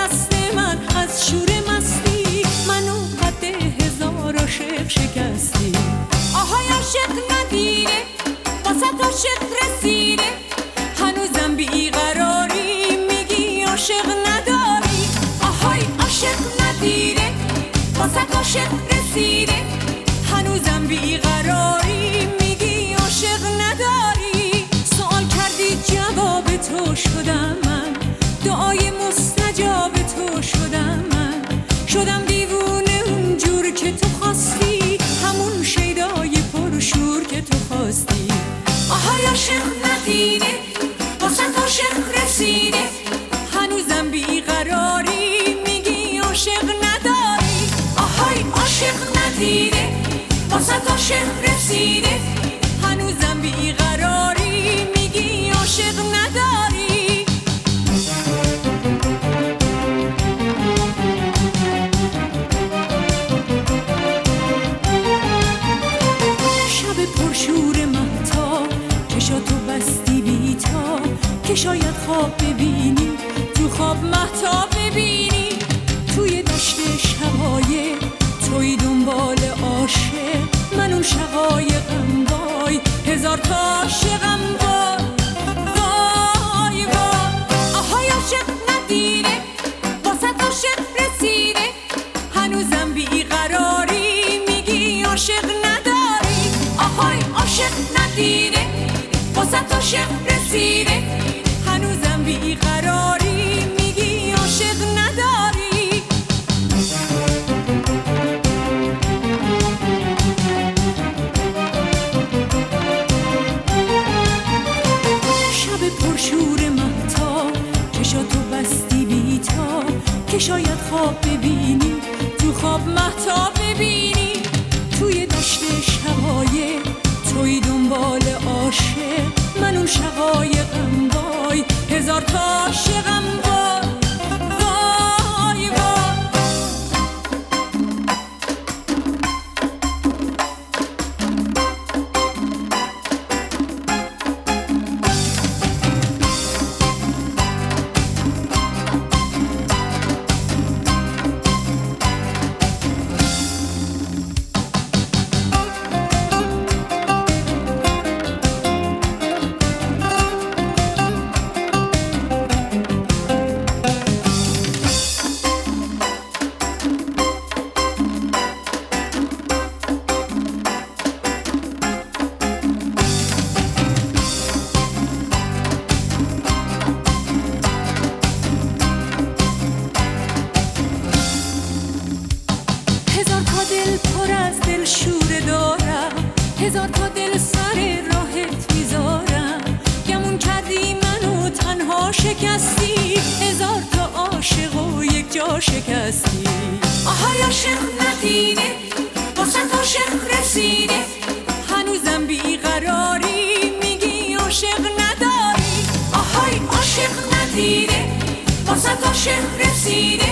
دست من از شور مستی، منو قد هزار عاشق شکستی. آهای عاشق ندیره واسه عاشق رسیده، هنوزم بیقراری میگی عاشق نداری. آهای عاشق ندیره واسه عاشق رسیده، هنوزم بیقراری میگی عاشق نداری. سوال کردی جواب تو شدم من، دعای مستجاب تو شدم من. شدم دیوونه اونجور که تو خواستی، همون شیدای پرشور که تو خواستی. آهای عاشق ندیده واسه عاشق رسیده، هنوزم بیقراری میگی عاشق نداری. آهای عاشق ندیده واسه عاشق رسیده، هنوزم بیقراری میگی عاشق نداری. شب پرشور مهتاب چشاتو بستی بیتا، که شاید خواب ببینی تو خواب مهتاب ببینی. توی دشت شقایق توی دنبال عاشق، من اون شقایقم وای هزار تا عاشقم وای وای وای. آهای عاشق ندیره واسه عاشق رسیده، هنوزم بیقراری میگی عاشق نداری. آهای عاشق ندیره واسه عاشق رسیده، هنوزم بیقراری میگی عاشق نداری. شب پرشور مهتاب چشاتو بستی بیتا، که شاید خواب ببینی تو خواب مهتاب ببینی. توی دشت شقایق توی دنبال عاشق، من اون شقایقم وای هزار تا عاشقم وای وای وای. هزار تا دل پر از دل شوره دارم، هزار تا دل سر راهت میذارم. گمون کردی منو تنها شکستی، هزار تا عاشق و یک جا شکستی. آهای عاشق ندیده واسه عاشق رسیده، هنوزم بیقراری میگی عاشق نداری. آهای عاشق ندیده واسه عاشق رسیده،